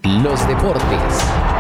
Los deportes.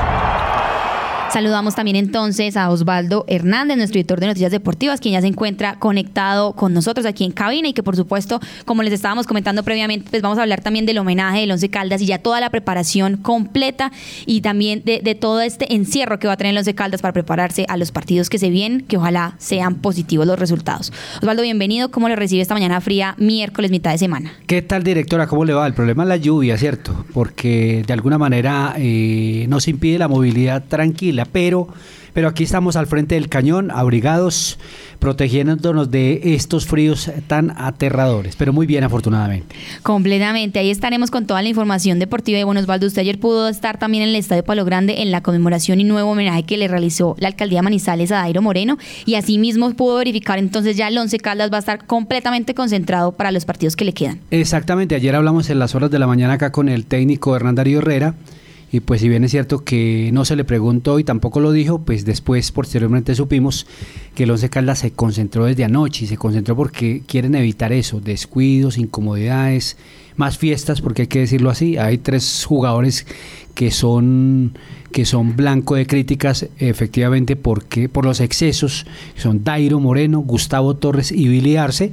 Saludamos también entonces a Osvaldo Hernández, nuestro editor de Noticias Deportivas, quien ya se encuentra conectado con nosotros aquí en cabina y que por supuesto, como les estábamos comentando previamente, pues vamos a hablar también del homenaje del Once Caldas y ya toda la preparación completa y también de todo este encierro que va a tener el Once Caldas para prepararse a los partidos que se vienen, que ojalá sean positivos los resultados. Osvaldo, bienvenido. ¿Cómo lo recibe esta mañana fría, miércoles, mitad de semana? ¿Qué tal, directora? ¿Cómo le va? El problema es la lluvia, ¿cierto? Porque de alguna manera nos impide la movilidad tranquila. Pero aquí estamos al frente del cañón, abrigados, protegiéndonos de estos fríos tan aterradores, pero muy bien, afortunadamente. Completamente, ahí estaremos con toda la información deportiva. Y bueno, Osvaldo, usted ayer pudo estar también en el Estadio Palo Grande en la conmemoración y nuevo homenaje que le realizó la Alcaldía de Manizales a Dairo Moreno, y asimismo pudo verificar entonces ya el Once Caldas va a estar completamente concentrado para los partidos que le quedan. Exactamente, ayer hablamos en las horas de la mañana acá con el técnico Hernán Darío Herrera. Y pues si bien es cierto que no se le preguntó y tampoco lo dijo, pues después posteriormente supimos que el Once Caldas se concentró desde anoche y se concentró porque quieren evitar eso, descuidos, incomodidades, más fiestas, porque hay que decirlo así. Hay 3 jugadores que son blanco de críticas efectivamente porque por los excesos, son Dairo Moreno, Gustavo Torres y Billy Arce.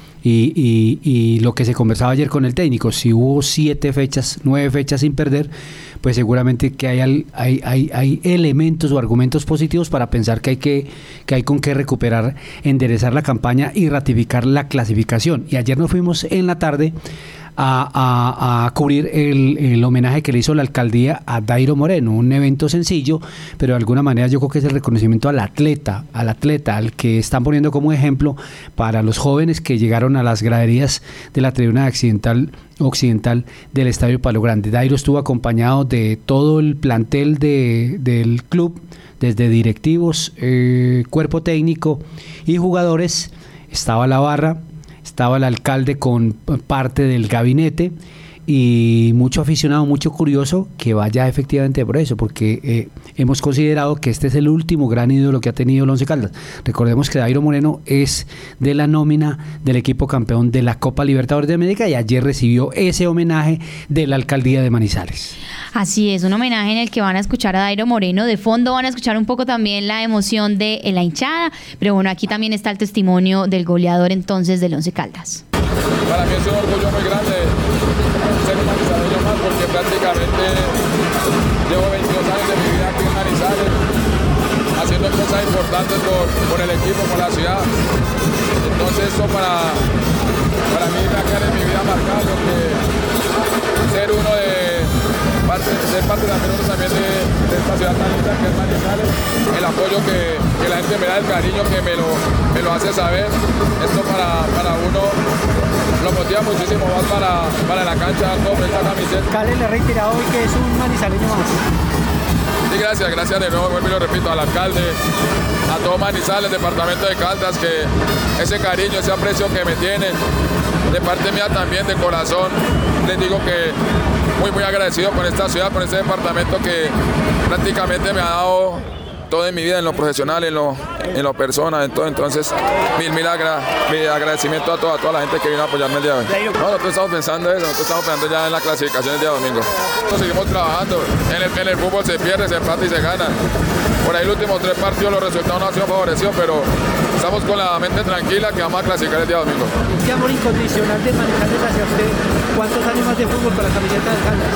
Y lo que se conversaba ayer con el técnico, si hubo 9 fechas sin perder, pues seguramente que hay elementos o argumentos positivos para pensar que hay con qué recuperar, enderezar la campaña y ratificar la clasificación. Y ayer nos fuimos en la tarde a cubrir el homenaje que le hizo la alcaldía a Dairo Moreno, un evento sencillo, pero de alguna manera yo creo que es el reconocimiento al atleta, al que están poniendo como ejemplo para los jóvenes que llegaron a las graderías de la tribuna occidental del Estadio Palo Grande. Dairo estuvo acompañado de todo el plantel del club, desde directivos, cuerpo técnico y jugadores. Estaba la barra, estaba el alcalde con parte del gabinete y mucho aficionado, mucho curioso que vaya efectivamente por eso, porque hemos considerado que este es el último gran ídolo que ha tenido el Once Caldas. Recordemos que Dairo Moreno es de la nómina del equipo campeón de la Copa Libertadores de América y ayer recibió ese homenaje de la alcaldía de Manizales. Así es, un homenaje en el que van a escuchar a Dairo Moreno. De fondo van a escuchar un poco también la emoción de la hinchada, pero bueno, aquí también está el testimonio del goleador entonces del Once Caldas. Para mí es un orgullo muy grande ser un manizaleño más, porque prácticamente llevo 22 años de mi vida aquí en Manizales, haciendo cosas importantes por el equipo, por la ciudad. Entonces eso para mí me va a quedar en mi vida marcado, porque ser parte también de esta ciudad tan linda que es Manizales, el apoyo que la gente me da, el cariño que me lo hace saber, esto para uno lo motiva muchísimo más para la cancha con esta camiseta. Cali le ha reiterado hoy que es un manizaleño más. Sí, gracias de nuevo, vuelvo y lo repito, al alcalde, a todo Manizales, departamento de Caldas, que ese cariño, ese aprecio que me tienen, de parte mía también, de corazón, les digo que muy agradecido con esta ciudad, con este departamento que prácticamente me ha dado todo en mi vida, en lo profesional, en lo personal, en todo. Entonces, mi agradecimiento a toda la gente que vino a apoyarme el día de hoy. No, nosotros estamos pensando eso, nosotros estamos pensando ya en la clasificación el día domingo. Nosotros seguimos trabajando, en el fútbol se pierde, se empata y se gana. Por ahí los últimos 3 partidos los resultados no han sido favorecidos, pero estamos con la mente tranquila que vamos a clasificar el día domingo. ¿Qué amor incondicional de Manizales hacia usted? ¿Cuántos años más de fútbol para la camiseta de Caldas?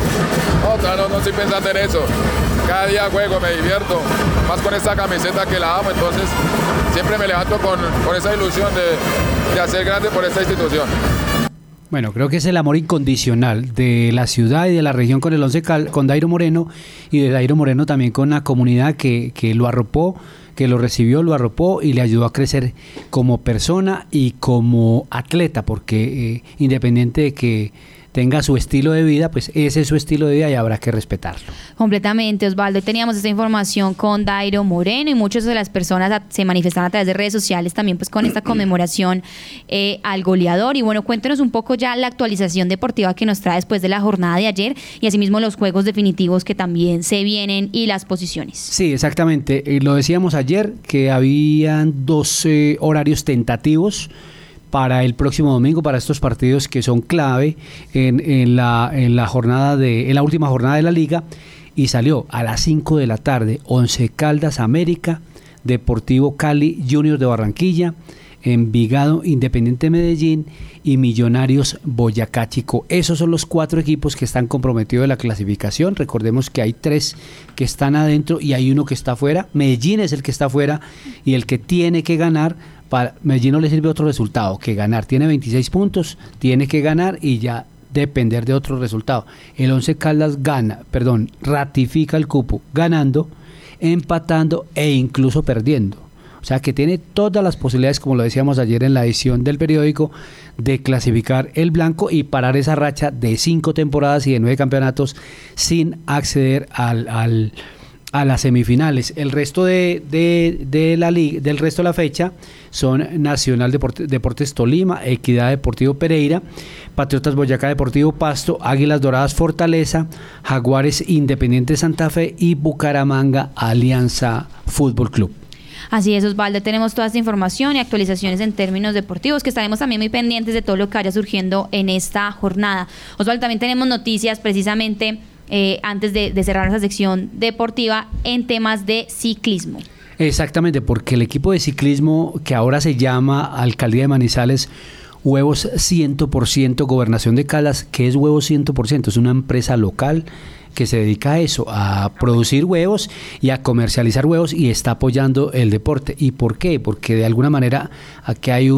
No estoy pensando en eso. Cada día juego, me divierto, más con esta camiseta que la amo, entonces siempre me levanto con esa ilusión de hacer grande por esta institución. Bueno, creo que es el amor incondicional de la ciudad y de la región con el con Dairo Moreno, y de Dairo Moreno también con la comunidad que lo arropó, que lo recibió, lo arropó y le ayudó a crecer como persona y como atleta, porque independiente de que tenga su estilo de vida, pues ese es su estilo de vida y habrá que respetarlo. Completamente, Osvaldo. Teníamos esta información con Dairo Moreno y muchas de las personas se manifestaron a través de redes sociales también pues con esta conmemoración al goleador. Y bueno, cuéntenos un poco ya la actualización deportiva que nos trae después de la jornada de ayer y asimismo los juegos definitivos que también se vienen y las posiciones. Sí, exactamente. Lo decíamos ayer que habían 2 horarios tentativos para el próximo domingo, para estos partidos que son clave en la última jornada de la liga, y salió a las 5 de la tarde, Once Caldas América, Deportivo Cali Junior de Barranquilla, Envigado Independiente Medellín y Millonarios Boyacá Chico. Esos son los 4 equipos que están comprometidos de la clasificación. Recordemos que hay 3 que están adentro y hay 1 que está afuera. Medellín es el que está afuera y el que tiene que ganar. Para Medellín no le sirve otro resultado que ganar. Tiene 26 puntos, tiene que ganar y ya depender de otro resultado. El Once Caldas ratifica el cupo ganando, empatando e incluso perdiendo. O sea que tiene todas las posibilidades, como lo decíamos ayer en la edición del periódico, de clasificar el blanco y parar esa racha de 5 temporadas y de 9 campeonatos sin acceder a las semifinales. El resto de la liga, del resto de la fecha son Nacional Deportes Tolima, Equidad Deportivo Pereira, Patriotas Boyacá Deportivo Pasto, Águilas Doradas Fortaleza, Jaguares Independiente Santa Fe y Bucaramanga Alianza Fútbol Club. Así es, Osvaldo, tenemos toda esta información y actualizaciones en términos deportivos, que estaremos también muy pendientes de todo lo que vaya surgiendo en esta jornada. Osvaldo, también tenemos noticias precisamente antes de cerrar esa sección deportiva en temas de ciclismo. Exactamente, porque el equipo de ciclismo que ahora se llama Alcaldía de Manizales Huevos 100% Gobernación de Caldas, ¿qué es Huevos 100%? Es una empresa local que se dedica a eso, a producir huevos y a comercializar huevos, y está apoyando el deporte. ¿Y por qué? Porque de alguna manera aquí hay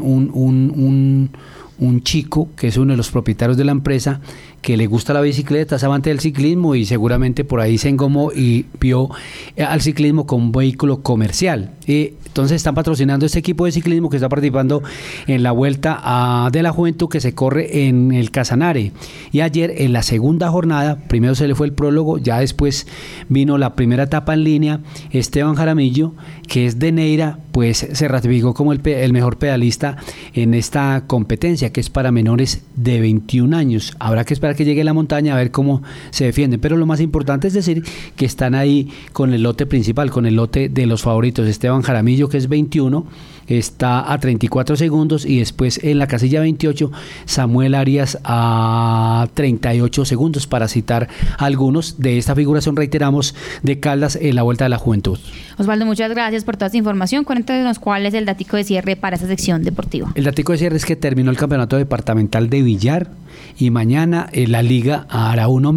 un chico que es uno de los propietarios de la empresa, que le gusta la bicicleta, es amante del ciclismo y seguramente por ahí se engomó y vio al ciclismo como un vehículo comercial. Entonces están patrocinando este equipo de ciclismo que está participando en la Vuelta de la Juventud, que se corre en el Casanare. Y ayer en la segunda jornada, primero se le fue el prólogo, ya después vino la primera etapa en línea. Esteban Jaramillo, que es de Neira, pues se ratificó como el mejor pedalista en esta competencia, que es para menores de 21 años. Habrá que esperar que llegue a la montaña a ver cómo se defienden, pero lo más importante es decir que están ahí con el lote principal, con el lote de los favoritos. Esteban Jaramillo, que es 21, está a 34 segundos, y después en la casilla 28 Samuel Arias a 38 segundos, para citar algunos de esta figuración, reiteramos, de Caldas en la Vuelta de la Juventud. Osvaldo, muchas gracias por toda esta información. Cuéntanos cuál es el datico de cierre para esa sección deportiva. El datico de cierre es que terminó el campeonato departamental de billar y mañana la liga hará un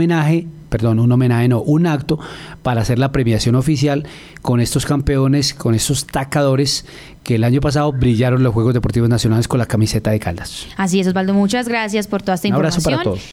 acto para hacer la premiación oficial con estos campeones, con estos tacadores que el año pasado brillaron en los Juegos Deportivos Nacionales con la camiseta de Caldas. Así es, Osvaldo, muchas gracias por toda esta información. Un abrazo para todos.